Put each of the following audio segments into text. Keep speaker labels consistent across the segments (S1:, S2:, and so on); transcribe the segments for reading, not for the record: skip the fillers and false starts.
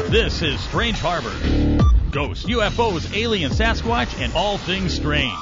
S1: This is Strange Harbor. Ghosts, UFOs, alien, Sasquatch, and all things strange.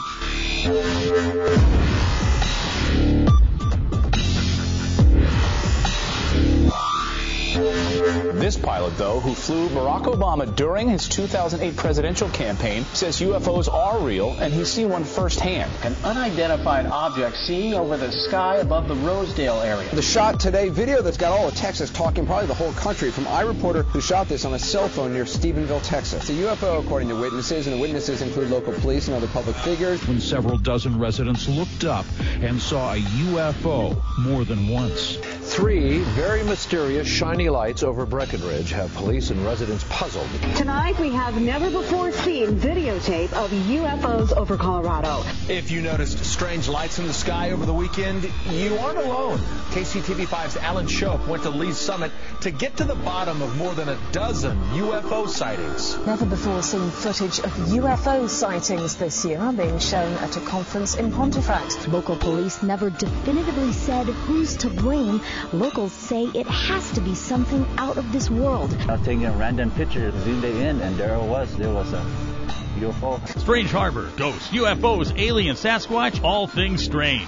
S2: This pilot, though, who flew Barack Obama during his 2008 presidential campaign, says UFOs are real, and he's seen one firsthand.
S3: An unidentified object seen over the sky above the Rosedale area.
S4: The shot today, video that's got all of Texas talking, probably the whole country, from iReporter, who shot this on a cell phone near Stephenville, Texas. It's a UFO, according to witnesses, and the witnesses include local police and other public figures.
S5: When several dozen residents looked up and saw a UFO more than once.
S6: 3 very mysterious shiny lights over Breckenridge have police and residents puzzled.
S7: Tonight we have never-before-seen videotape of UFOs over Colorado.
S8: If you noticed strange lights in the sky over the weekend, you aren't alone. KCTV5's Alan Shope went to Lee's Summit to get to the bottom of more than a dozen UFO sightings.
S9: Never-before-seen footage of UFO sightings this year are being shown at a conference in Pontefract.
S10: Local police never definitively said who's to blame. Locals say it has to be something out of this world.
S11: I was taking a random picture, zoomed it in, and there was a UFO.
S1: Strange Harbor, ghosts, UFOs, alien, Sasquatch, all things strange.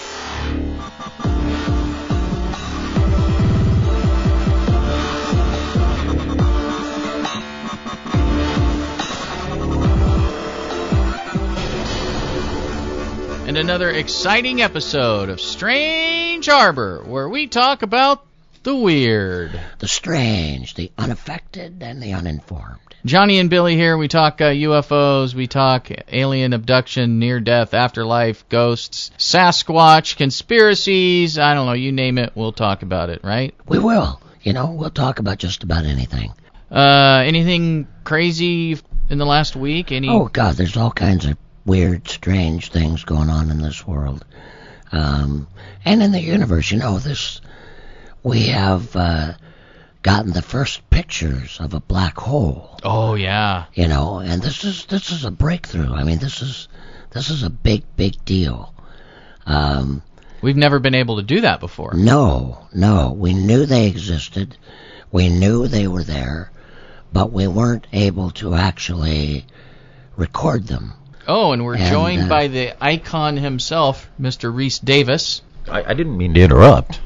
S12: And another exciting episode of Strange Harbor, where we talk about the weird,
S13: the strange, the unaffected, and the uninformed.
S12: Johnny and Billy here. We talk UFOs, we talk alien abduction, near-death, afterlife, ghosts, Sasquatch, conspiracies, I don't know, you name it, we'll talk about it, right?
S13: We will. We'll talk about just about anything.
S12: Anything crazy in the last week?
S13: Oh, God, there's all kinds of weird, strange things going on in this world. And in the universe, we have gotten the first pictures of a black hole.
S12: Oh, yeah.
S13: And this is a breakthrough. I mean, this is a big, big deal.
S12: We've never been able to do that before.
S13: No. We knew they existed. We knew they were there, but we weren't able to actually record them.
S12: Oh, and we're joined by the icon himself, Mr. Rhys Davis.
S14: I didn't mean to interrupt.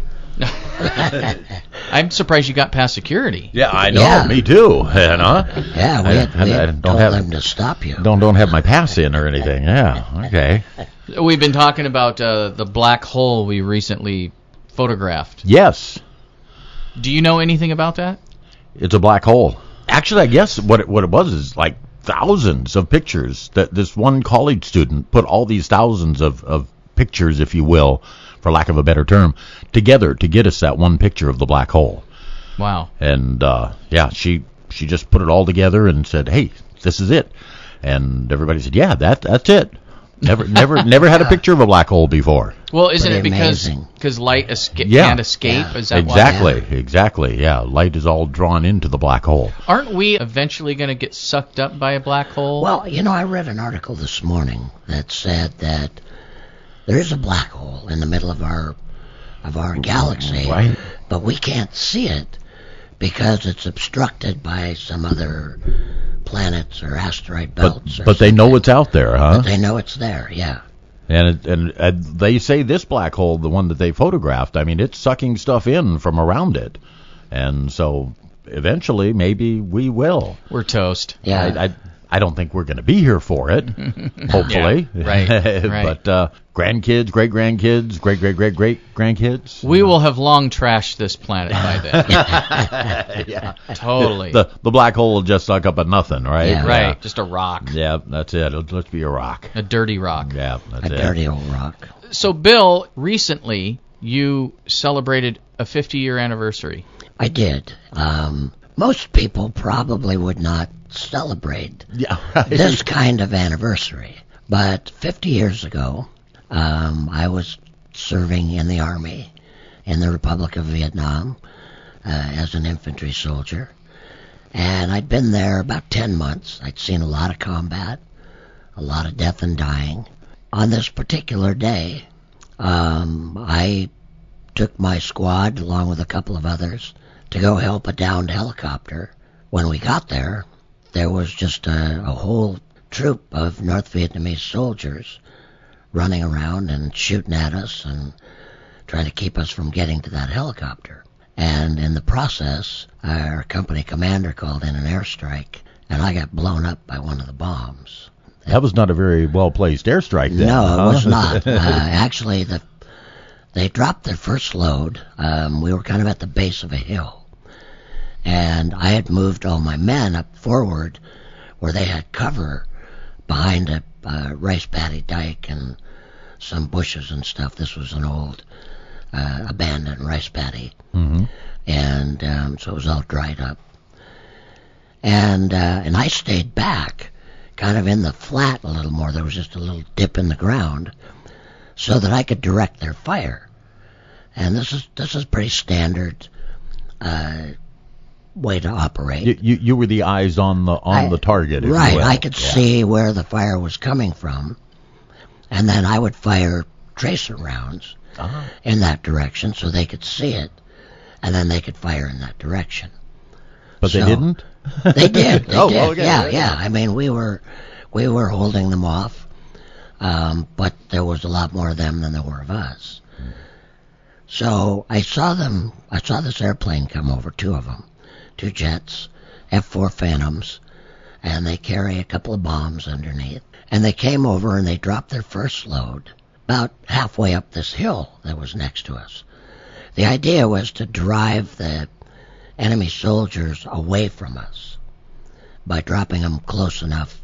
S12: I'm surprised you got past security.
S14: Yeah, I know. Yeah. Me too.
S13: Yeah, we had told them to stop you.
S14: Don't have my pass in or anything. Yeah, okay.
S12: We've been talking about the black hole we recently photographed.
S14: Yes.
S12: Do you know anything about that?
S14: It's a black hole. Actually, I guess what it was is like thousands of pictures that this one college student put all these thousands of pictures, if you will, for lack of a better term, together to get us that one picture of the black hole.
S12: Wow.
S14: And she just put it all together and said, "Hey, this is it." And everybody said, "Yeah, that's it." Never had a picture of a black hole before.
S12: Well, isn't it because light can't escape?
S13: Yeah.
S12: Is that
S14: Exactly. Yeah, light is all drawn into the black hole.
S12: Aren't we eventually going to get sucked up by a black hole?
S13: Well, I read an article this morning that said that there is a black hole in the middle of our galaxy,
S14: right,
S13: but we can't see it because it's obstructed by some other planets or asteroid belts.
S14: But they know it's out there, huh?
S13: But they know it's there, yeah.
S14: And they say this black hole, the one that they photographed, I mean, it's sucking stuff in from around it. And so eventually, maybe we will.
S12: We're toast.
S13: Yeah.
S14: I don't think we're going to be here for it, hopefully.
S12: Yeah, right.
S14: But grandkids, great-grandkids, great-great-great-great-grandkids.
S12: We will have long trashed this planet by then.
S14: Yeah.
S12: Totally.
S14: The black hole will just suck up a nothing, right?
S12: Yeah. Right, just a rock.
S14: Yeah, that's it. It'll just be a rock.
S12: A dirty rock.
S14: Yeah, that's it.
S13: A dirty old rock.
S12: So, Bill, recently you celebrated a 50-year anniversary.
S13: I did. Most people probably would not celebrate this kind of anniversary. But 50 years ago, I was serving in the Army in the Republic of Vietnam as an infantry soldier. And I'd been there about 10 months. I'd seen a lot of combat, a lot of death and dying. On this particular day, I took my squad, along with a couple of others, to go help a downed helicopter when we got there, there was just a whole troop of North Vietnamese soldiers running around and shooting at us and trying to keep us from getting to that helicopter. And in the process, our company commander called in an airstrike, and I got blown up by one of the bombs.
S14: That was not a very well-placed airstrike then.
S13: No, it was not. Actually, they dropped their first load. We were kind of at the base of a hill. And I had moved all my men up forward where they had cover behind a rice paddy dike and some bushes and stuff. This was an old abandoned rice paddy.
S14: Mm-hmm.
S13: And so it was all dried up. And I stayed back, kind of in the flat a little more. There was just a little dip in the ground so that I could direct their fire. And this is pretty standard way to operate.
S14: You were the eyes on the target, if
S13: right?
S14: you will.
S13: I could see where the fire was coming from, and then I would fire tracer rounds in that direction so they could see it, and then they could fire in that direction.
S14: But they didn't.
S13: They did. They did.
S14: Okay.
S13: Yeah. I mean, we were holding them off, but there was a lot more of them than there were of us. So I saw this airplane come over, two of them, two jets, F-4 Phantoms, and they carry a couple of bombs underneath. And they came over and they dropped their first load about halfway up this hill that was next to us. The idea was to drive the enemy soldiers away from us by dropping them close enough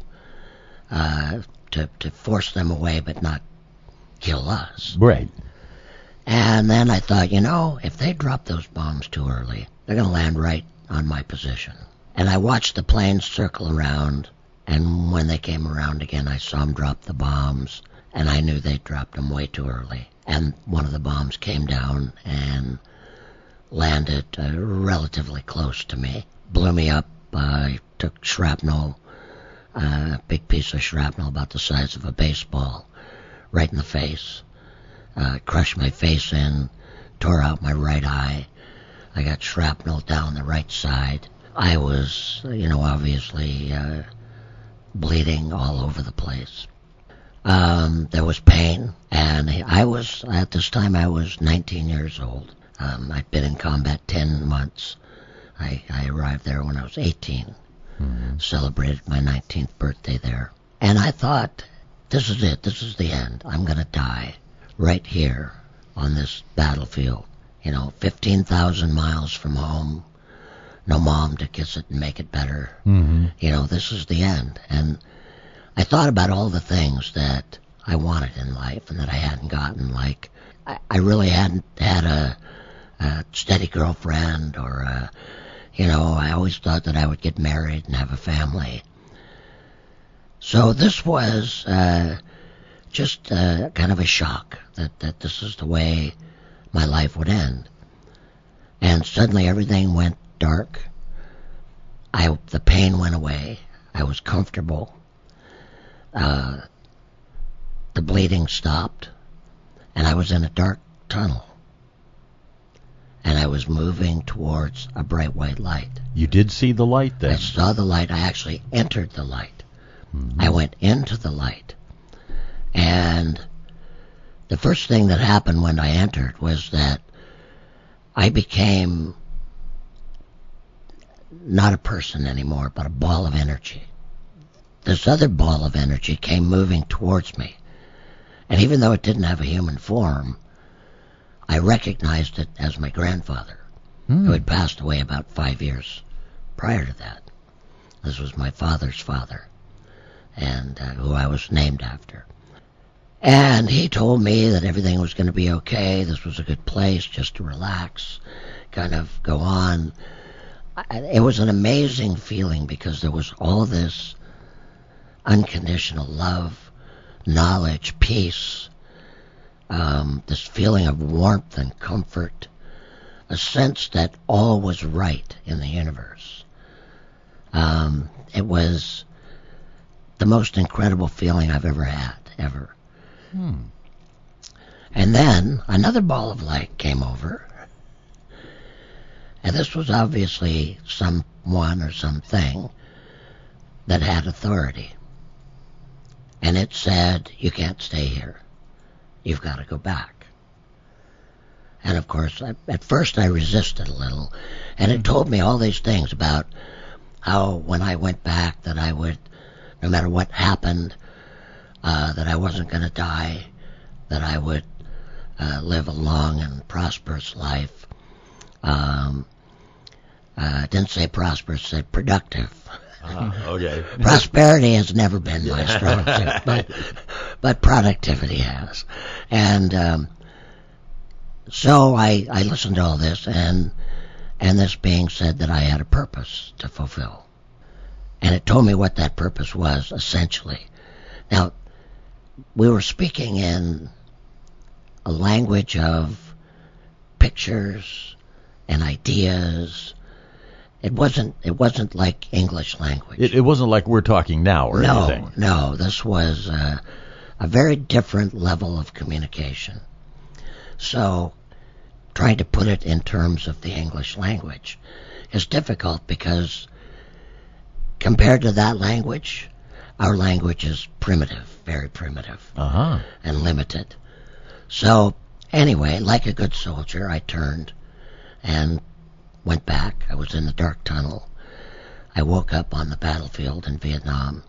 S13: to force them away but not kill us.
S14: Right.
S13: And then I thought, if they drop those bombs too early, they're going to land right on my position. And I watched the planes circle around, and when they came around again, I saw them drop the bombs, and I knew they dropped them way too early. And one of the bombs came down and landed relatively close to me, blew me up. I took shrapnel, a big piece of shrapnel about the size of a baseball, right in the face. Crushed my face in, tore out my right eye. I got shrapnel down the right side. I was, obviously bleeding all over the place. There was pain, and at this time I was 19 years old. I'd been in combat 10 months. I arrived there when I was 18. Mm-hmm. Celebrated my 19th birthday there. And I thought, this is it. This is the end. I'm going to die right here on this battlefield. 15,000 miles from home. No mom to kiss it and make it better.
S14: Mm-hmm.
S13: This is the end. And I thought about all the things that I wanted in life and that I hadn't gotten. Like, I really hadn't had a steady girlfriend or, I always thought that I would get married and have a family. So this was just kind of a shock that this is the way my life would end. And suddenly everything went dark. The pain went away. I was comfortable. The bleeding stopped. And I was in a dark tunnel. And I was moving towards a bright white light.
S14: You did see the light then?
S13: I saw the light. I actually entered the light.
S14: Mm-hmm.
S13: I went into the light. And the first thing that happened when I entered was that I became not a person anymore, but a ball of energy. This other ball of energy came moving towards me. And even though it didn't have a human form, I recognized it as my grandfather, who had passed away about 5 years prior to that. This was my father's father, and who I was named after. And he told me that everything was going to be okay. This was a good place just to relax, kind of go on. It was an amazing feeling because there was all this unconditional love, knowledge, peace, this feeling of warmth and comfort, a sense that all was right in the universe. It was the most incredible feeling I've ever had, ever. And then another ball of light came over, And this was obviously someone or something that had authority. And it said, you can't stay here. You've got to go back. And of course, at first I resisted a little. And it told me all these things about how when I went back that I would, no matter what happened, that I wasn't going to die, that I would live a long and prosperous life. Didn't say prosperous, said productive.
S14: Okay.
S13: Prosperity has never been my strong suit, but productivity has. And so I listened to all this, and this being said that I had a purpose to fulfill. And it told me what that purpose was, essentially. Now, we were speaking in a language of pictures and ideas. It wasn't like English language.
S14: It wasn't like we're talking now or anything.
S13: No, this was a very different level of communication. So, trying to put it in terms of the English language is difficult because compared to that language, our language is primitive, very primitive, and limited. So, anyway, like a good soldier, I turned and went back. I was in the dark tunnel. I woke up on the battlefield in Vietnam.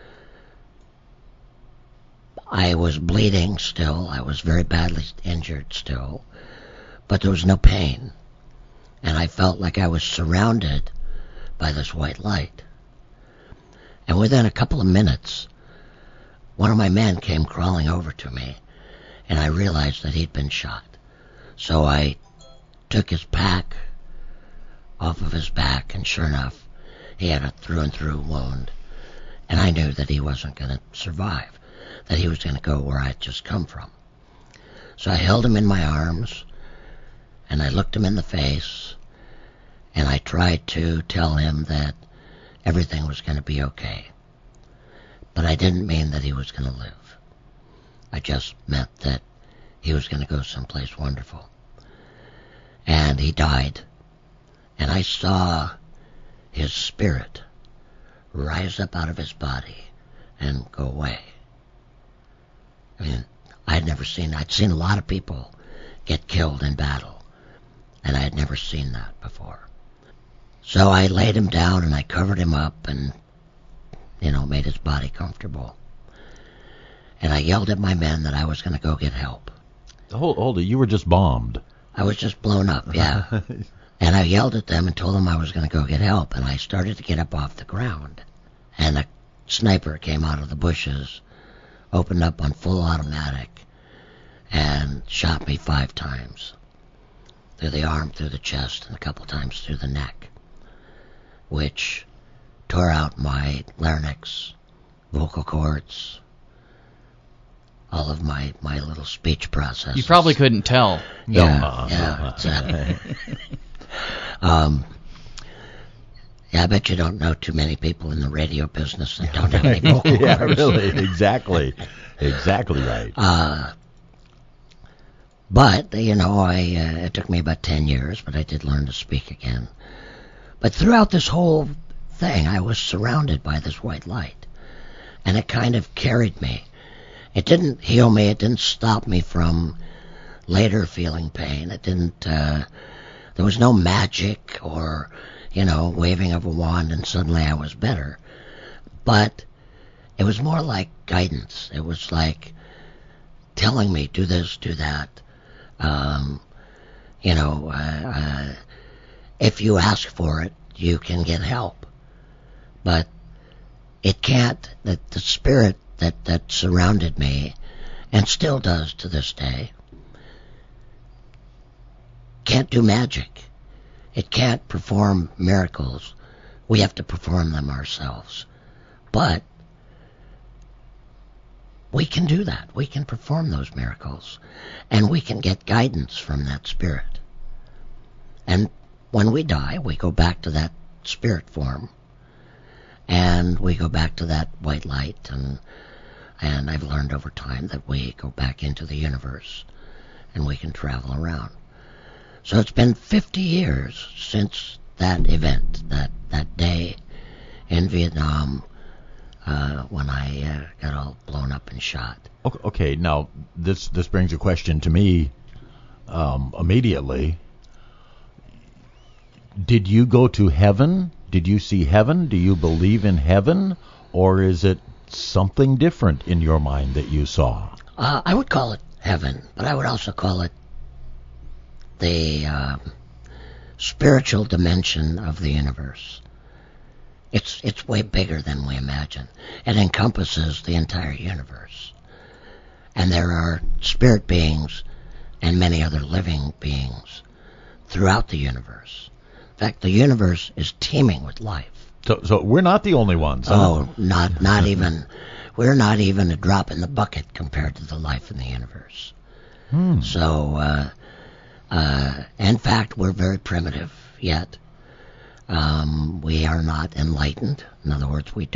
S13: I was bleeding still. I was very badly injured still. But there was no pain. And I felt like I was surrounded by this white light. And within a couple of minutes, one of my men came crawling over to me, and I realized that he'd been shot. So I took his pack off of his back, and sure enough, he had a through-and-through wound. And I knew that he wasn't going to survive, that he was going to go where I'd just come from. So I held him in my arms, and I looked him in the face, and I tried to tell him that everything was going to be okay. But I didn't mean that he was going to live. I just meant that he was going to go someplace wonderful. And he died. And I saw his spirit rise up out of his body and go away. I mean, I'd seen a lot of people get killed in battle, and I had never seen that before. So I laid him down and I covered him up and, made his body comfortable. And I yelled at my men that I was going to go get help.
S14: Hold it, you were just bombed.
S13: I was just blown up, yeah. And I yelled at them and told them I was going to go get help, and I started to get up off the ground. And a sniper came out of the bushes, opened up on full automatic, and shot me 5 times. Through the arm, through the chest, and a couple times through the neck, which tore out my larynx, vocal cords, all of my little speech processes.
S12: You probably couldn't tell.
S13: Yeah, exactly. I bet you don't know too many people in the radio business that don't have any vocal cords.
S14: Yeah, really, exactly right.
S13: But, it took me about 10 years, but I did learn to speak again. But throughout this whole thing, I was surrounded by this white light. And it kind of carried me. It didn't heal me. It didn't stop me from later feeling pain. It didn't, there was no magic or, waving of a wand and suddenly I was better. But it was more like guidance. It was like telling me, do this, do that. If you ask for it, you can get help. But it can't, the spirit that surrounded me, and still does to this day, can't do magic. It can't perform miracles. We have to perform them ourselves. But we can do that. We can perform those miracles. And we can get guidance from that spirit. And when we die, we go back to that spirit form. And we go back to that white light. And I've learned over time that we go back into the universe. And we can travel around. So it's been 50 years since that event, that day in Vietnam when I got all blown up and shot.
S14: Okay, now this brings a question to me immediately. Did you go to heaven? Did you see heaven? Do you believe in heaven? Or is it something different in your mind that you saw?
S13: I would call it heaven, but I would also call it the spiritual dimension of the universe. It's way bigger than we imagine. It encompasses the entire universe. And there are spirit beings and many other living beings throughout the universe. In fact, the universe is teeming with life.
S14: So we're not the only ones. Huh?
S13: Oh, not even. We're not even a drop in the bucket compared to the life in the universe. So, in fact, we're very primitive yet. We are not enlightened. In other words, we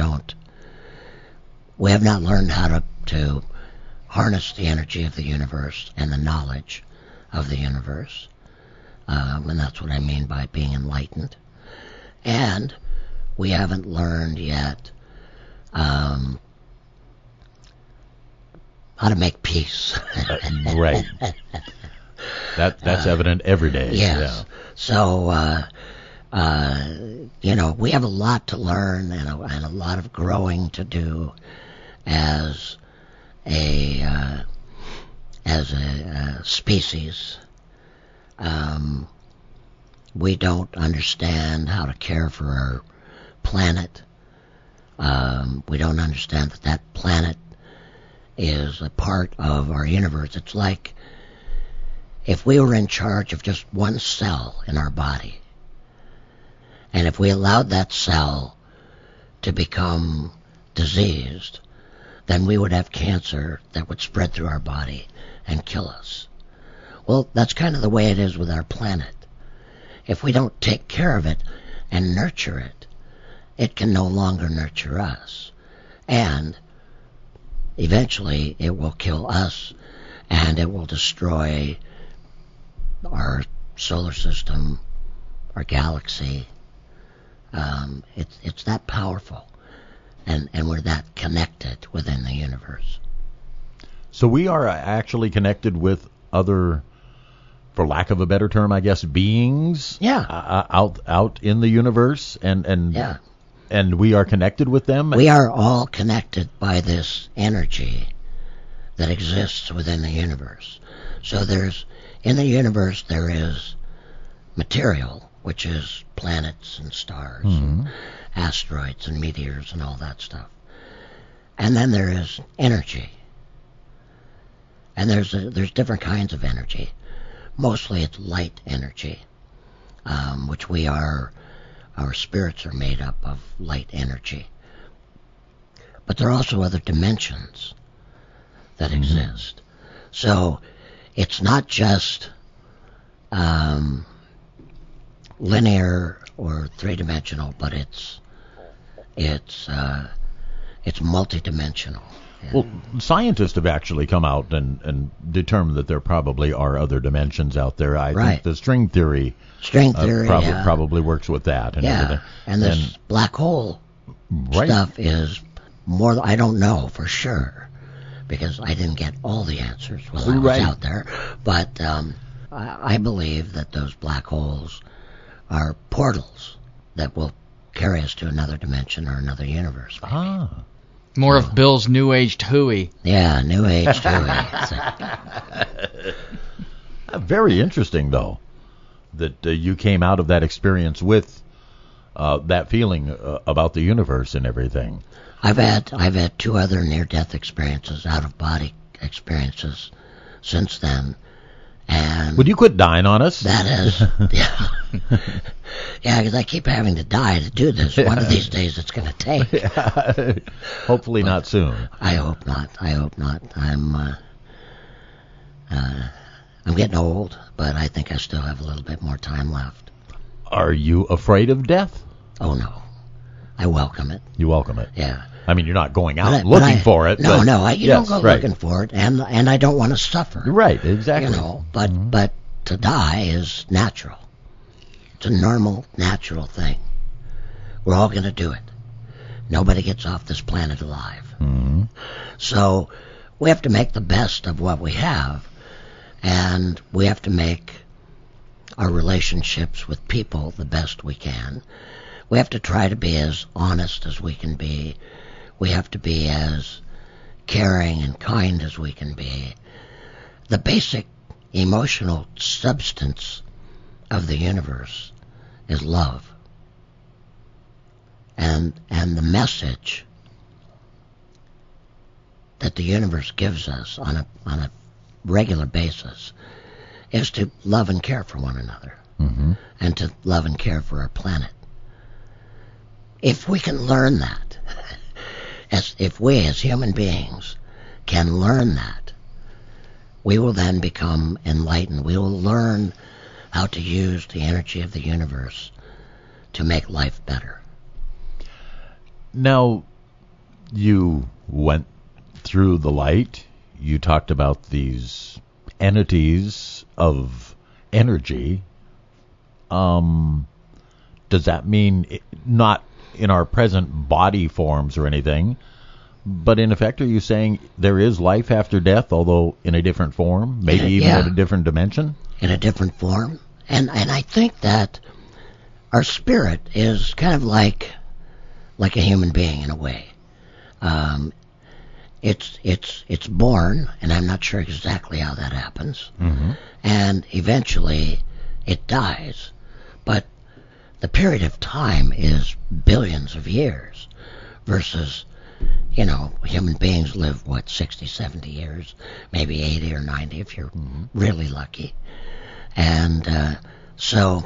S13: have not learned how to harness the energy of the universe and the knowledge of the universe. And that's what I mean by being enlightened. And we haven't learned yet how to make peace.
S14: Right. That's evident every day.
S13: Yes. Yeah. So, we have a lot to learn and a lot of growing to do as a species. We don't understand how to care for our planet. We don't understand that planet is a part of our universe. It's like if we were in charge of just one cell in our body, and if we allowed that cell to become diseased, then we would have cancer that would spread through our body and kill us. Well, that's kind of the way it is with our planet. If we don't take care of it and nurture it, it can no longer nurture us. And eventually it will kill us, and it will destroy our solar system, our galaxy. It's that powerful, and we're that connected within the universe.
S14: So we are actually connected with other, for lack of a better term, I guess, beings.
S13: Yeah.
S14: Out in the universe, and
S13: yeah.
S14: And we are connected with them.
S13: We are all connected by this energy that exists within the universe. So in the universe there is material, which is planets and stars, and asteroids and meteors and all that stuff. And then there is energy. And there's different kinds of energy. Mostly it's light energy, which our spirits are made up of light energy. But there are also other dimensions that exist. So it's not just linear or three-dimensional, but it's multidimensional.
S14: Well, scientists have actually come out and determined that there probably are other dimensions out there. I think the string theory probably works with that. And everything.
S13: And this black hole stuff is more, I don't know for sure, because I didn't get all the answers while I was out there. But I believe that those black holes are portals that will carry us to another dimension or another universe. Maybe.
S12: More of Bill's New Aged hooey.
S13: Yeah, New Aged hooey.
S14: Very interesting, though, that you came out of that experience with that feeling about the universe and everything.
S13: I've had 2 other near-death experiences, out-of-body experiences, since then. And
S14: would you quit dying on us?
S13: That is, yeah. Yeah, because I keep having to die to do this. One of these days it's going to take.
S14: Yeah. Hopefully not soon.
S13: I hope not. I'm getting old, but I think I still have a little bit more time left.
S14: Are you afraid of death?
S13: Oh, no. I welcome it.
S14: You welcome it?
S13: Yeah.
S14: I mean, you're not going out looking for it.
S13: No, you don't go looking for it, and I don't want to suffer.
S14: Right, exactly.
S13: But to die is natural. It's a normal, natural thing. We're all going to do it. Nobody gets off this planet alive.
S14: Mm-hmm.
S13: So we have to make the best of what we have, and we have to make our relationships with people the best we can. We have to try to be as honest as we can be. We have to be as caring and kind as we can be. The basic emotional substance of the universe is love. And the message that the universe gives us on a regular basis is to love and care for one another,
S14: mm-hmm.
S13: and to love and care for our planet. If we can learn that, if we as human beings can learn that, we will then become enlightened. We will learn how to use the energy of the universe to make life better.
S14: Now, you went through the light. You talked about these entities of energy. Does that mean not in our present body forms or anything, but in effect, are you saying there is life after death, although in a different form, maybe even in a different dimension? In a different form.
S13: And I think that our spirit is kind of like a human being in a way. It's born, and I'm not sure exactly how that happens.
S14: Mm-hmm.
S13: And eventually it dies. But the period of time is billions of years versus, human beings live, 60, 70 years, maybe 80 or 90 if you're really lucky. And so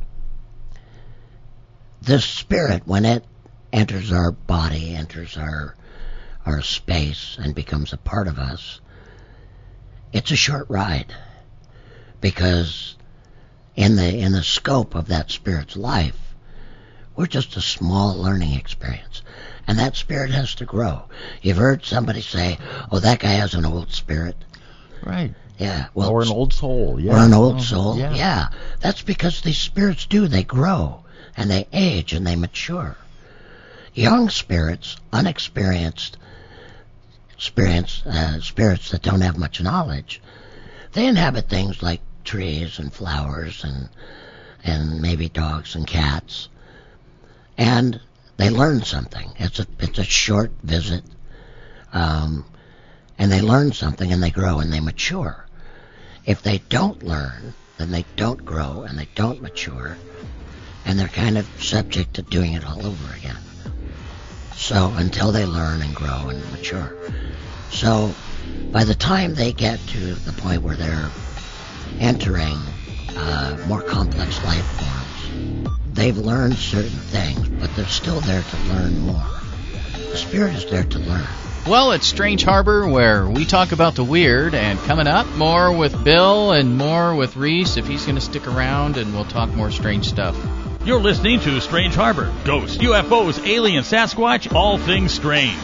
S13: this spirit, when it enters our body, enters our space, and becomes a part of us, it's a short ride, because in the scope of that spirit's life, we're just a small learning experience, and that spirit has to grow. You've heard somebody say, "Oh, that guy has an old spirit."
S14: Right.
S13: Yeah. Well,
S14: or an old soul. Yeah.
S13: Or an old soul.
S14: Yeah.
S13: Yeah. That's because these spirits they grow, and they age, and they mature. Young spirits, unexperienced spirits that don't have much knowledge, they inhabit things like trees and flowers and maybe dogs and cats, and they learn something. It's a short visit, and they learn something, and they grow and they mature. If they don't learn, then they don't grow and they don't mature, and they're kind of subject to doing it all over again. So until they learn and grow and mature. So by the time they get to the point where they're entering more complex life forms, they've learned certain things, but they're still there to learn more. The spirit is there to learn.
S12: Well, it's Strange Harbor, where we talk about the weird, and coming up, more with Bill and more with Reese, if he's going to stick around, and we'll talk more strange stuff.
S1: You're listening to Strange Harbor. Ghosts, UFOs, alien, Sasquatch, all things strange.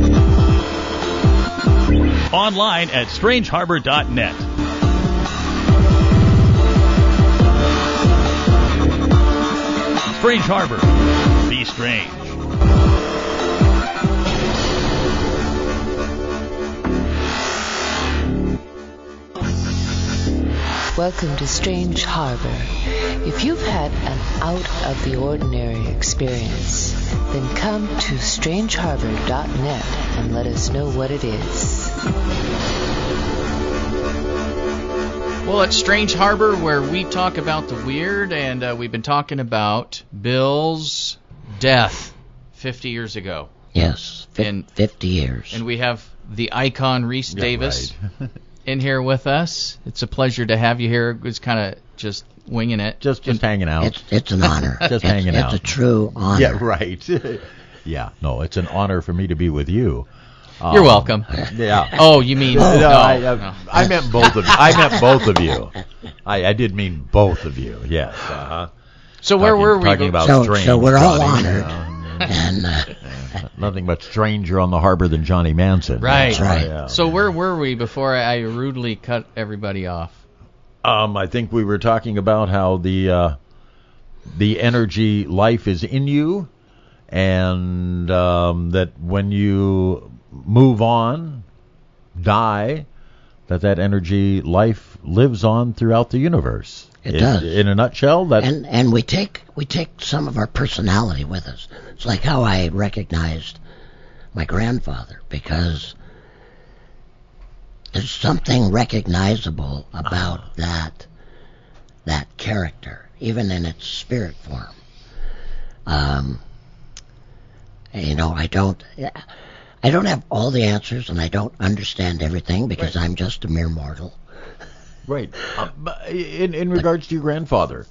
S1: Online at strangeharbor.net. Strange Harbor. Be strange.
S15: Welcome to Strange Harbor. If you've had an out-of-the-ordinary experience, then come to strangeharbor.net and let us know what it is.
S12: Well, it's Strange Harbor, where we talk about the weird, and we've been talking about Bill's death 50 years ago.
S13: Yes, 50 years.
S12: And we have the icon Reese Davis.
S14: Right.
S12: In here with us. It's a pleasure to have you here. It's kind of just winging it.
S14: Just hanging out.
S13: It's an honor.
S14: Hanging out.
S13: It's a true honor.
S14: Yeah, right. Yeah, no, it's an honor for me to be with you.
S12: You're welcome.
S14: Yeah.
S12: Oh, you mean... No.
S14: I meant both of you. I meant both of you. I did mean both of you, yes.
S12: So where were we?
S14: Talking about strange.
S13: So we're all honored. And
S14: nothing much stranger on the harbor than Johnny Manson.
S12: Right.
S13: That's right.
S14: Yeah.
S12: So where were we before I rudely cut everybody off?
S14: I think we were talking about how the energy life is in you, and that when you move on, die, that energy life lives on throughout the universe.
S13: It does.
S14: In a nutshell, that
S13: and we take some of our personality with us. It's like how I recognized my grandfather, because there's something recognizable about that character, even in its spirit form. I don't have all the answers, and I don't understand everything, because I'm just a mere mortal.
S14: Right. But in regards to your grandfather,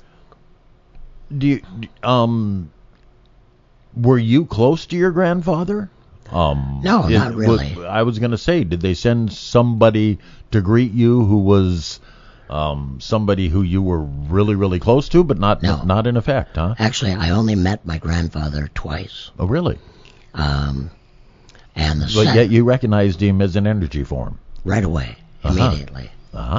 S14: were you close to your grandfather?
S13: No, not really.
S14: I was going to say, did they send somebody to greet you who was somebody who you were really, really close to, but not in effect, huh?
S13: Actually, I only met my grandfather twice.
S14: Oh, really?
S13: And
S14: but yet you recognized him as an energy form
S13: right away, immediately.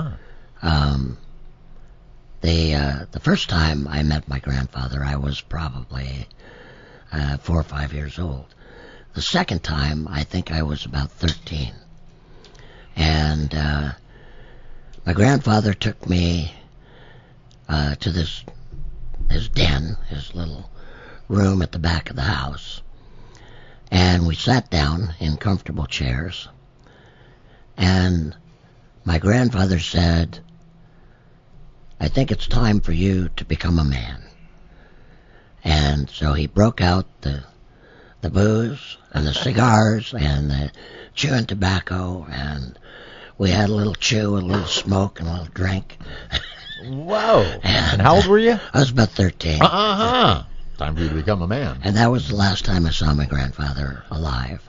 S13: The first time I met my grandfather, I was probably 4 or 5 years old. The second time, I think I was about 13. And my grandfather took me to his den, his little room at the back of the house. And we sat down in comfortable chairs. And my grandfather said, "I think it's time for you to become a man." And so he broke out the booze and the cigars and the chewing tobacco, and we had a little chew, a little smoke, and a little drink.
S14: Wow. And how old were you?
S13: I was about 13.
S14: Time for you to become a man.
S13: And that was the last time I saw my grandfather alive.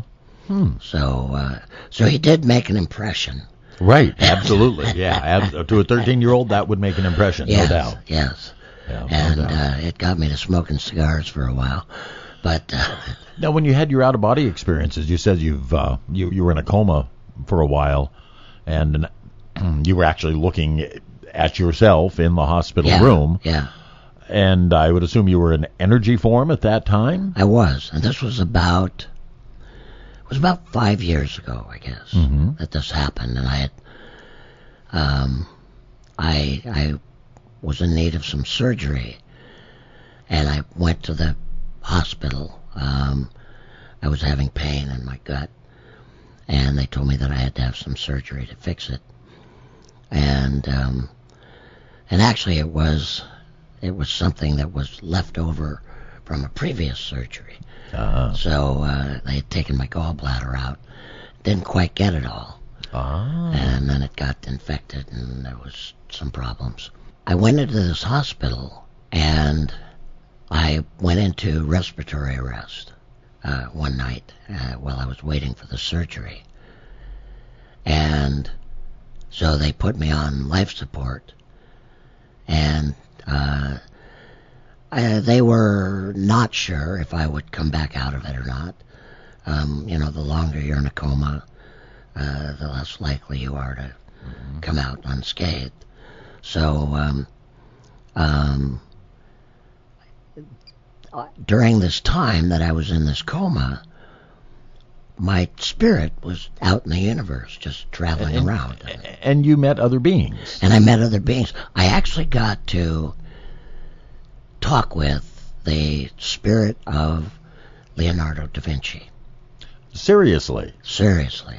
S13: So he did make an impression.
S14: Right, absolutely. Yeah, to a 13-year-old, that would make an impression,
S13: yes,
S14: no doubt.
S13: Yes.
S14: Yeah,
S13: and it got me to smoking cigars for a while. But
S14: now, when you had your out-of-body experiences, you said you were in a coma for a while, and you were actually looking at yourself in the hospital room.
S13: Yeah.
S14: And I would assume you were in energy form at that time?
S13: I was, and this was about 5 years ago, I guess, that this happened, and I was in need of some surgery, and I went to the hospital. I was having pain in my gut, and they told me that I had to have some surgery to fix it, and actually it was something that was left over from a previous surgery. So they had taken my gallbladder out, didn't quite get it all, and then it got infected, and there was some problems. I went into this hospital, and I went into respiratory arrest one night while I was waiting for the surgery, and so they put me on life support, and they were not sure if I would come back out of it or not. The longer you're in a coma, the less likely you are to come out unscathed. So during this time that I was in this coma, my spirit was out in the universe, just traveling around.
S14: And you met other beings.
S13: And I met other beings. I actually got to talk with the spirit of Leonardo da Vinci.
S14: Seriously?
S13: Seriously.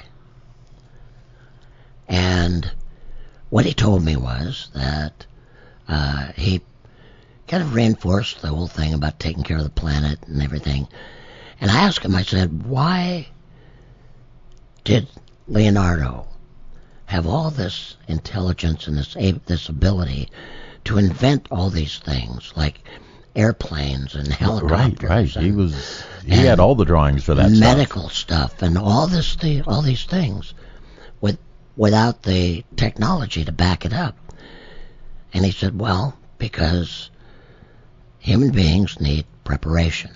S13: And what he told me was that he kind of reinforced the whole thing about taking care of the planet and everything. And I asked him, I said, why did Leonardo have all this intelligence and this ability to invent all these things, like airplanes and helicopters?
S14: Right. He had all the drawings for that
S13: medical stuff and all these things without the technology to back it up. And he said, well, because human beings need preparation.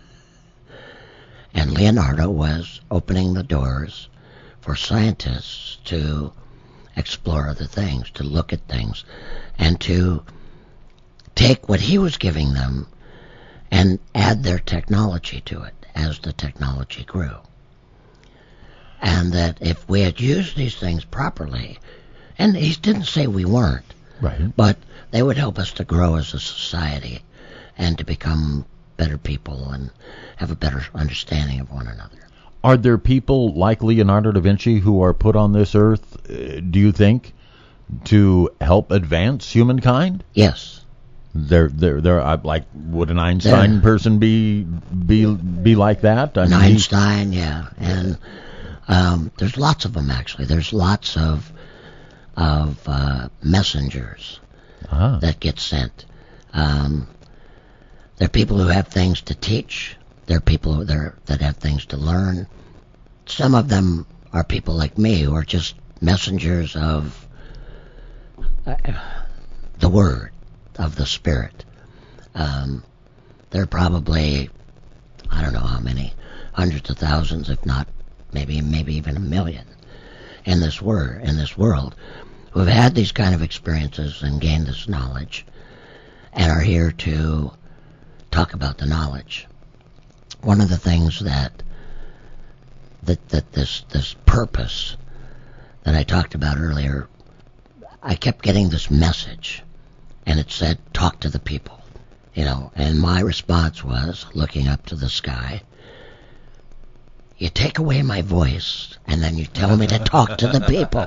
S13: And Leonardo was opening the doors for scientists to explore other things, to look at things, and to take what he was giving them and add their technology to it as the technology grew. And that if we had used these things properly, and he didn't say we weren't,
S14: right,
S13: but they would help us to grow as a society and to become better people and have a better understanding of one another.
S14: Are there people like Leonardo da Vinci who are put on this earth, do you think, to help advance humankind?
S13: Yes.
S14: They're like, would an Einstein person be like that?
S13: I mean, Einstein, yeah, and there's lots of them actually. There's lots of messengers that get sent. There are people who have things to teach. There are people that have things to learn. Some of them are people like me who are just messengers of the Word, of the Spirit. There are probably, I don't know how many, hundreds of thousands, if not maybe even a million, in this world, who have had these kind of experiences and gained this knowledge, and are here to talk about the knowledge. One of the things that this purpose that I talked about earlier, I kept getting this message, and it said, talk to the people, and my response was, looking up to the sky, you take away my voice, and then you tell me to talk to the people.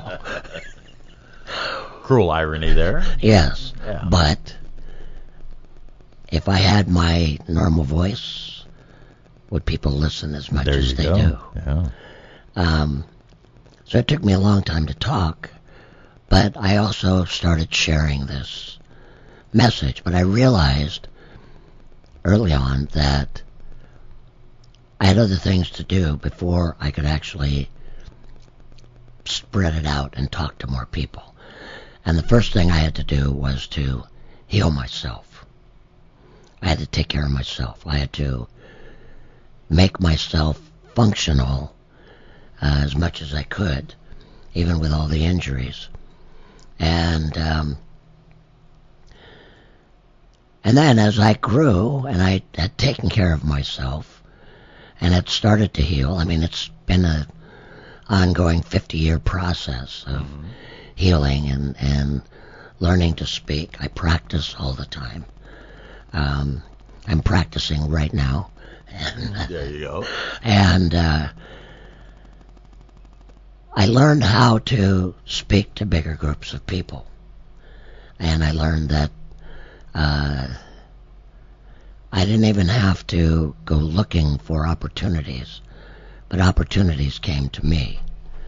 S14: Cruel irony there.
S13: Yes,
S14: yeah.
S13: But if I had my normal voice, would people listen as much as they do?
S14: Yeah.
S13: So it took me a long time to talk, but I also started sharing this message. But I realized early on that I had other things to do before I could actually spread it out and talk to more people. And the first thing I had to do was to heal myself. I had to take care of myself. I had to make myself functional as much as I could, even with all the injuries. And then as I grew and I had taken care of myself and had started to heal, I mean, it's been an ongoing 50-year process of healing and learning to speak. I practice all the time. I'm practicing right now.
S14: There you go.
S13: And I learned how to speak to bigger groups of people. And I learned that I didn't even have to go looking for opportunities, but opportunities came to me.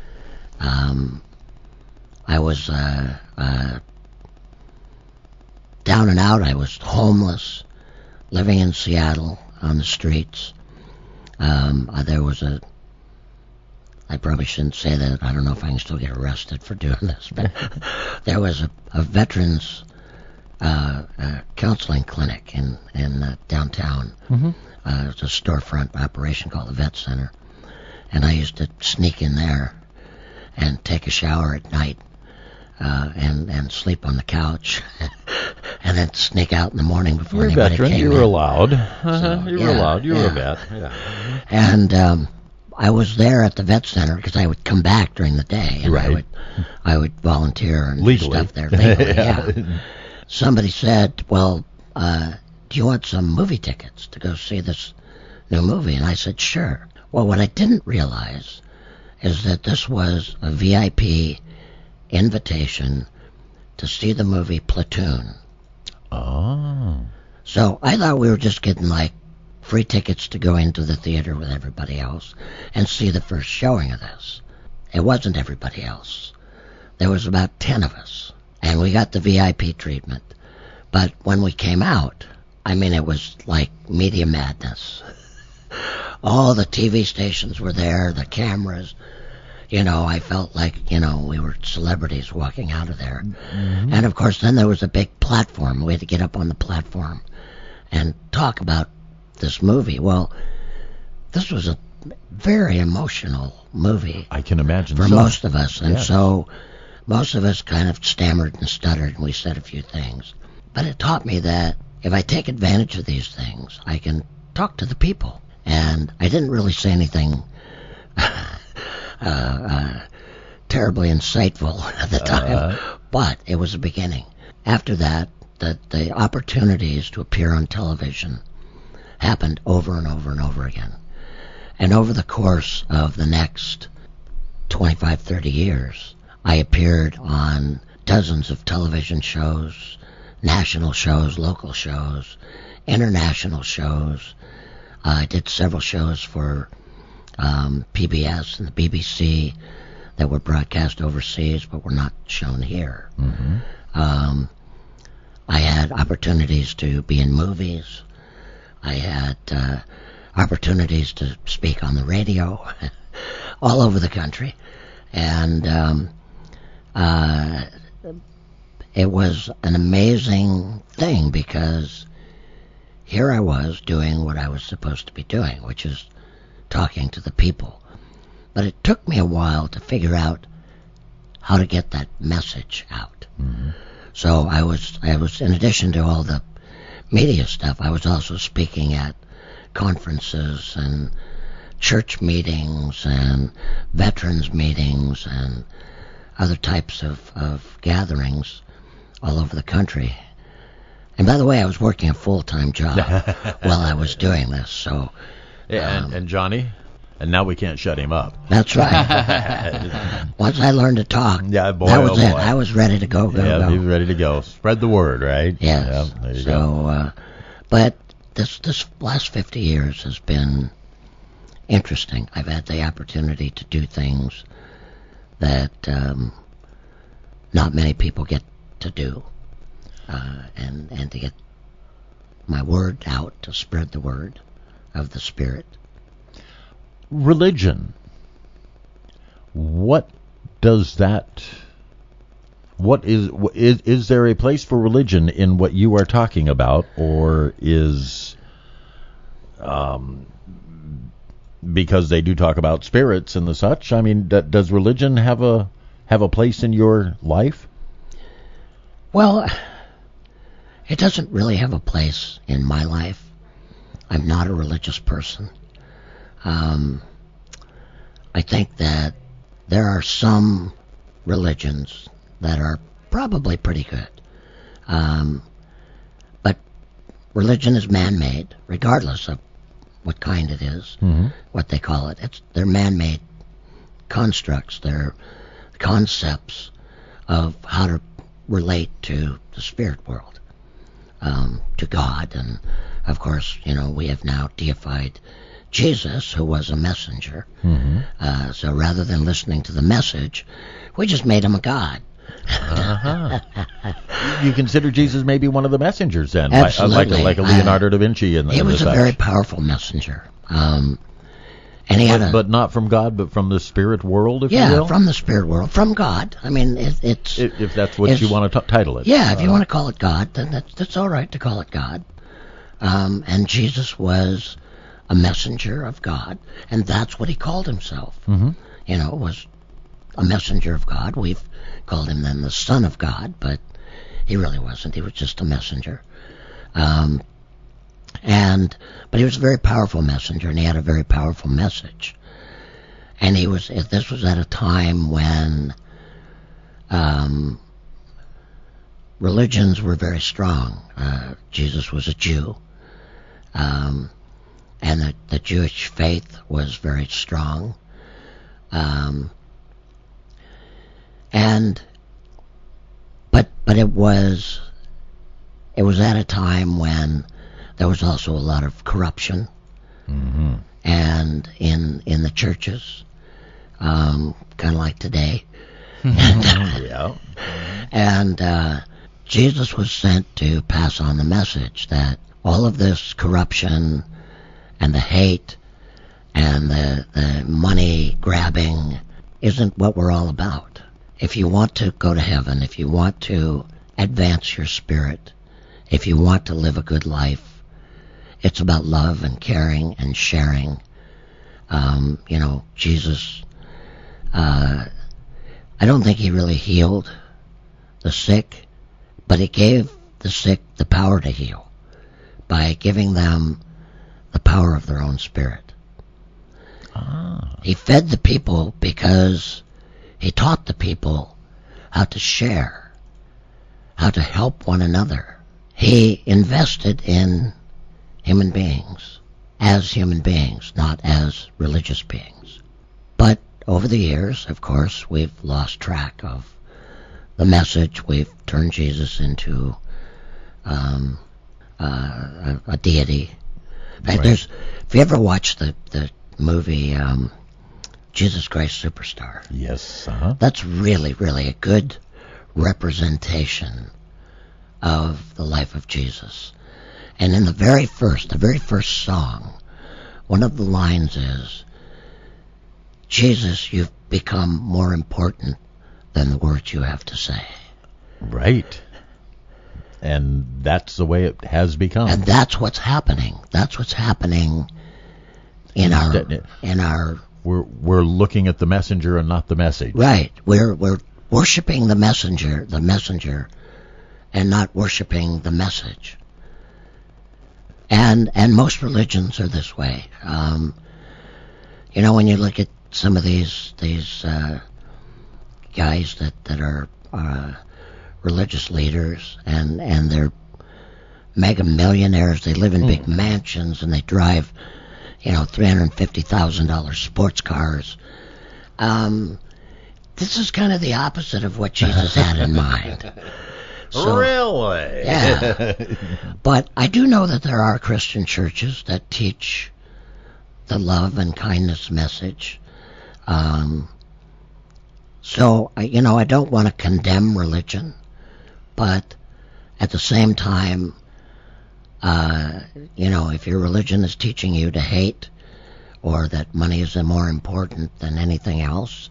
S13: I was down and out. I was homeless, living in Seattle on the streets. There was I probably shouldn't say that. I don't know if I can still get arrested for doing this, but there was a veterans counseling clinic in downtown.
S14: Mm-hmm.
S13: It was a storefront operation called the Vet Center, and I used to sneak in there and take a shower at night and sleep on the couch, and then sneak out in the morning before anybody came in.
S14: You were allowed. You were allowed. You were a vet. Yeah.
S13: And I was there at the Vet Center because I would come back during the day, and
S14: right.
S13: I would volunteer and
S14: legally.
S13: stuff there legally.
S14: Yeah.
S13: Somebody said, "Well, do you want some movie tickets to go see this new movie?" And I said, "Sure." Well, what I didn't realize is that this was a VIP invitation to see the movie Platoon.
S14: Oh.
S13: So I thought we were just getting like free tickets to go into the theater with everybody else and see the first showing of this. It wasn't everybody else. There was about 10 of us, and we got the VIP treatment. But when we came out, I mean, it was like media madness. All the TV stations were there, the cameras. I felt like, we were celebrities walking out of there.
S14: Mm-hmm.
S13: And, of course, then there was a big platform. We had to get up on the platform and talk about this movie. Well, this was a very emotional movie.
S14: I can imagine
S13: for most of us. And so most of us kind of stammered and stuttered, and we said a few things. But it taught me that if I take advantage of these things, I can talk to the people. And I didn't really say anything terribly insightful at the time, but it was a beginning. After that, the opportunities to appear on television happened over and over and over again. And over the course of the next 25, 30 years, I appeared on dozens of television shows, national shows, local shows, international shows. I did several shows for PBS and the BBC that were broadcast overseas but were not shown here. Mm-hmm. I had opportunities to be in movies. I had opportunities to speak on the radio all over the country. And it was an amazing thing because here I was doing what I was supposed to be doing, which is talking to the people. But it took me a while to figure out how to get that message out. Mm-hmm. So I was, in addition to all the media stuff, I was also speaking at conferences and church meetings and veterans meetings and other types of gatherings all over the country. And by the way, I was working a full-time job while I was doing this. So,
S14: yeah, and Johnny, and now we can't shut him up.
S13: That's right. Once I learned to talk, that was it. I was ready to go.
S14: Yeah, he was ready to go. Spread the word, right?
S13: Yes.
S14: Yeah, there you go.
S13: But this last 50 years has been interesting. I've had the opportunity to do things that not many people get to do, and to get my word out, to spread the word of the Spirit.
S14: Religion. What does that... What is there a place for religion in what you are talking about, or is... because they do talk about spirits and the such, I mean, does religion have a place in your life?
S13: Well, it doesn't really have a place in my life. I'm not a religious person. I think that there are some religions that are probably pretty good. But religion is man-made, regardless of what kind it is, what they call it. They're man-made constructs. They're concepts of how to relate to the spirit world, to God. And, of course, we have now deified Jesus, who was a messenger. Mm-hmm. So rather than listening to the message, we just made him a god.
S14: Uh-huh. You consider Jesus maybe one of the messengers then?
S13: Absolutely.
S14: Like a Leonardo da Vinci.
S13: He was a very powerful messenger. And he
S14: but not from God, but from the spirit world, if you will?
S13: Yeah, from the spirit world, from God. I mean, it's...
S14: If that's what you want to title it.
S13: Yeah, if you want to call it God, then that's all right to call it God. And Jesus was a messenger of God, and that's what he called himself. Mm-hmm. Was a messenger of God. We've called him then the Son of God, but he really wasn't. He was just a messenger. But he was a very powerful messenger, and he had a very powerful message. And this was at a time when religions were very strong. Jesus was a Jew, and the Jewish faith was very strong. But it was at a time when there was also a lot of corruption, mm-hmm. and in the churches, kind of like today.
S14: Yeah.
S13: And Jesus was sent to pass on the message that all of this corruption and the hate and the money grabbing isn't what we're all about. If you want to go to heaven, if you want to advance your spirit, if you want to live a good life, it's about love and caring and sharing. Jesus I don't think he really healed the sick, but he gave the sick the power to heal by giving them the power of their own spirit. He fed the people because he taught the people how to share, how to help one another. He invested in human beings as human beings, not as religious beings. But over the years, of course, we've lost track of the message. We've turned Jesus into a deity. In fact, if you ever watch the movie Jesus Christ Superstar,
S14: yes,
S13: that's really, really a good representation of the life of Jesus. And in the very first song, one of the lines is, Jesus, you've become more important than the words you have to say.
S14: Right. And that's the way it has become.
S13: And that's what's happening. That's what's happening in our
S14: we're looking at the messenger and not the message.
S13: Right. We're worshiping the messenger, and not worshiping the message. And most religions are this way. When you look at some of these guys that are religious leaders, and they're mega millionaires, they live in big mansions, and they drive, $350,000 sports cars. This is kind of the opposite of what Jesus had in mind. So,
S14: really?
S13: Yeah. But I do know that there are Christian churches that teach the love and kindness message. So, I don't want to condemn religion, but at the same time, if your religion is teaching you to hate, or that money is more important than anything else,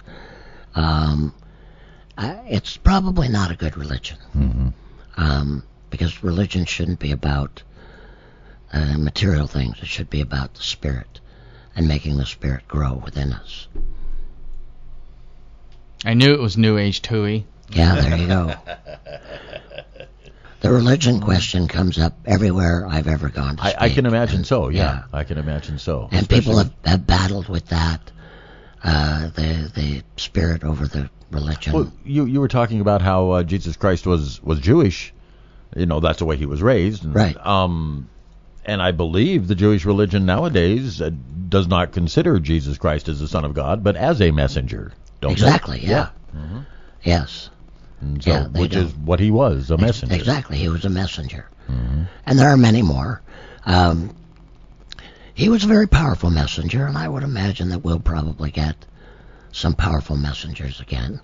S13: it's probably not a good religion.
S14: Mm-hmm.
S13: Because religion shouldn't be about material things. It should be about the spirit and making the spirit grow within us.
S12: I knew it was New Age, Tooey.
S13: Yeah, there you go. The religion question comes up everywhere I've ever gone to speak.
S14: I can imagine so, yeah. I can imagine so.
S13: And people have battled with that, the spirit over the religion.
S14: Well, you were talking about how Jesus Christ was Jewish. That's the way he was raised. And,
S13: right.
S14: And I believe the Jewish religion nowadays does not consider Jesus Christ as the Son of God, but as a messenger. Don't
S13: exactly,
S14: they?
S13: Yeah.
S14: Mm-hmm.
S13: Yes.
S14: And so, which is what he was, a messenger.
S13: Exactly, he was a messenger.
S14: Mm-hmm.
S13: And there are many more. He was a very powerful messenger, and I would imagine that we'll probably get some powerful messengers again.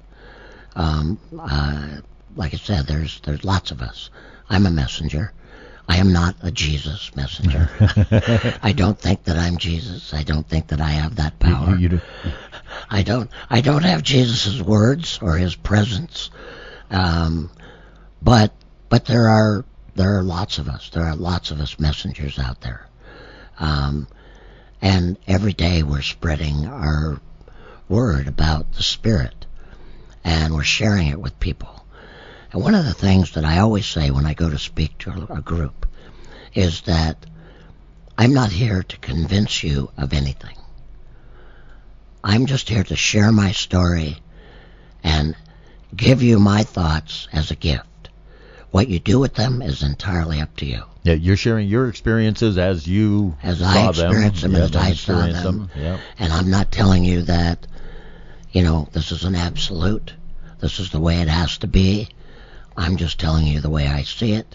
S13: Like I said, there's lots of us. I'm a messenger. I am not a Jesus messenger. I don't think that I'm Jesus. I don't think that I have that power.
S14: You do.
S13: I don't have Jesus' words or his presence. But there are lots of us. There are lots of us messengers out there. And every day we're spreading our word about the Spirit, and we're sharing it with people. And one of the things that I always say when I go to speak to a group is that I'm not here to convince you of anything. I'm just here to share my story and give you my thoughts as a gift. What you do with them is entirely up to you.
S14: Yeah, you're sharing your experiences as you
S13: as
S14: saw
S13: I experienced them, as I saw them.
S14: Yep.
S13: And I'm not telling you that, this is an absolute. This is the way it has to be. I'm just telling you the way I see it,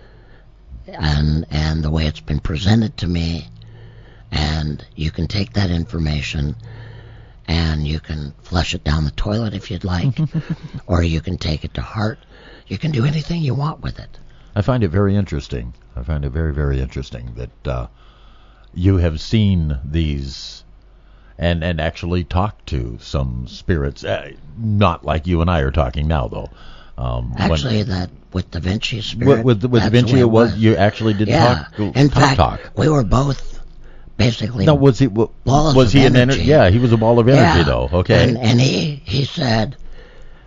S13: and the way it's been presented to me. And you can take that information and you can flush it down the toilet if you'd like, or you can take it to heart. You can do anything you want with it.
S14: I find it very interesting. I find it very, very interesting that you have seen these and actually talked to some spirits, not like you and I are talking now, though.
S13: Actually, that with Da Vinci's spirit.
S14: With Da Vinci, it was you actually did talk.
S13: In fact,
S14: talk.
S13: We were both basically.
S14: No, was he? Was he an energy? Yeah, he was a ball of energy, though. Okay.
S13: And he said,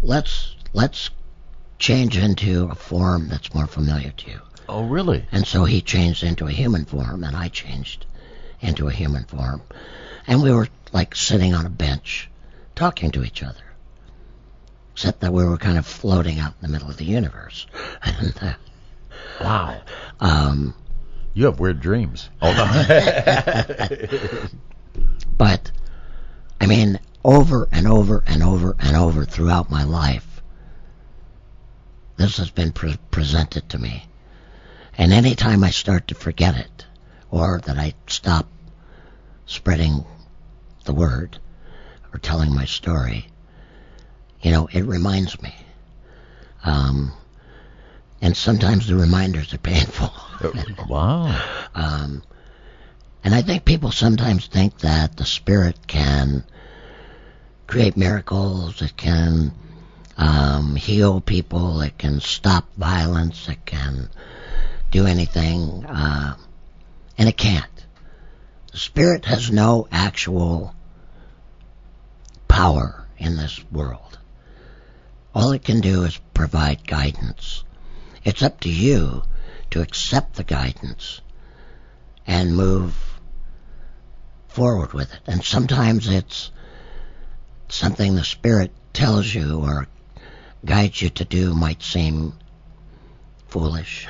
S13: let's change into a form that's more familiar to you.
S14: Oh, really?
S13: And so he changed into a human form, and I changed into a human form. And we were like sitting on a bench talking to each other, except that we were kind of floating out in the middle of the universe. And,
S14: wow. You have weird dreams. Hold on.
S13: But, I mean, over and over and over and over throughout my life, this has been presented to me. And any time I start to forget it, or that I stop spreading the word or telling my story, it reminds me. And sometimes the reminders are painful.
S14: Wow.
S13: And I think people sometimes think that the spirit can create miracles, it can heal people, it can stop violence, it can do anything, and it can't. The spirit has no actual power in this world. All it can do is provide guidance. It's up to you to accept the guidance and move forward with it. And sometimes it's something the spirit tells you or guides you to do might seem foolish.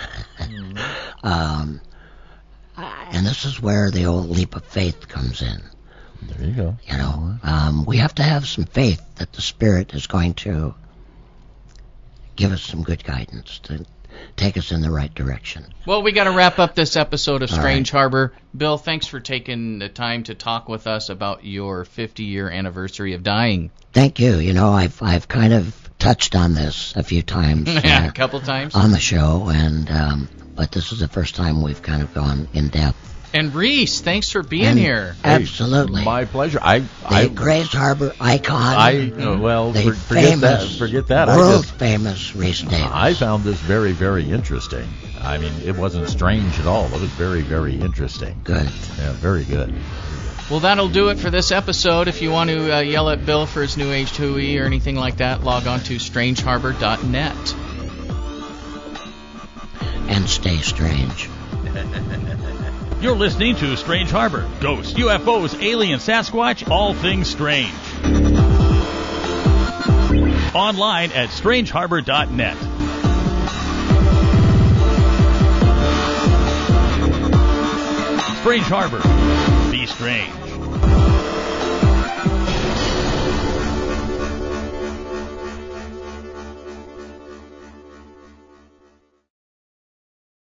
S13: And this is where the old leap of faith comes in.
S14: There you go.
S13: We have to have some faith that the spirit is going to give us some good guidance to take us in the right direction.
S12: Well, we got to wrap up this episode of Strange Harbor. Bill, thanks for taking the time to talk with us about your 50-year anniversary of dying.
S13: Thank you. I've kind of touched on this a few times.
S12: A couple times.
S13: On the show, and but this is the first time we've kind of gone in depth.
S12: And Reese, thanks for being here.
S13: Absolutely.
S14: Hey, my pleasure.
S13: The Grays Harbor icon.
S14: Forget that.
S13: World famous Reese Davis.
S14: I found this very, very interesting. I mean, it wasn't strange at all. It was very, very interesting.
S13: Good.
S14: Yeah, very good.
S12: Well, that'll do it for this episode. If you want to yell at Bill for his New Age hooey or anything like that, log on to strangeharbor.net.
S13: And stay strange.
S1: You're listening to Strange Harbor. Ghosts, UFOs, aliens, Sasquatch, all things strange. Online at strangeharbor.net. Strange Harbor. Be strange.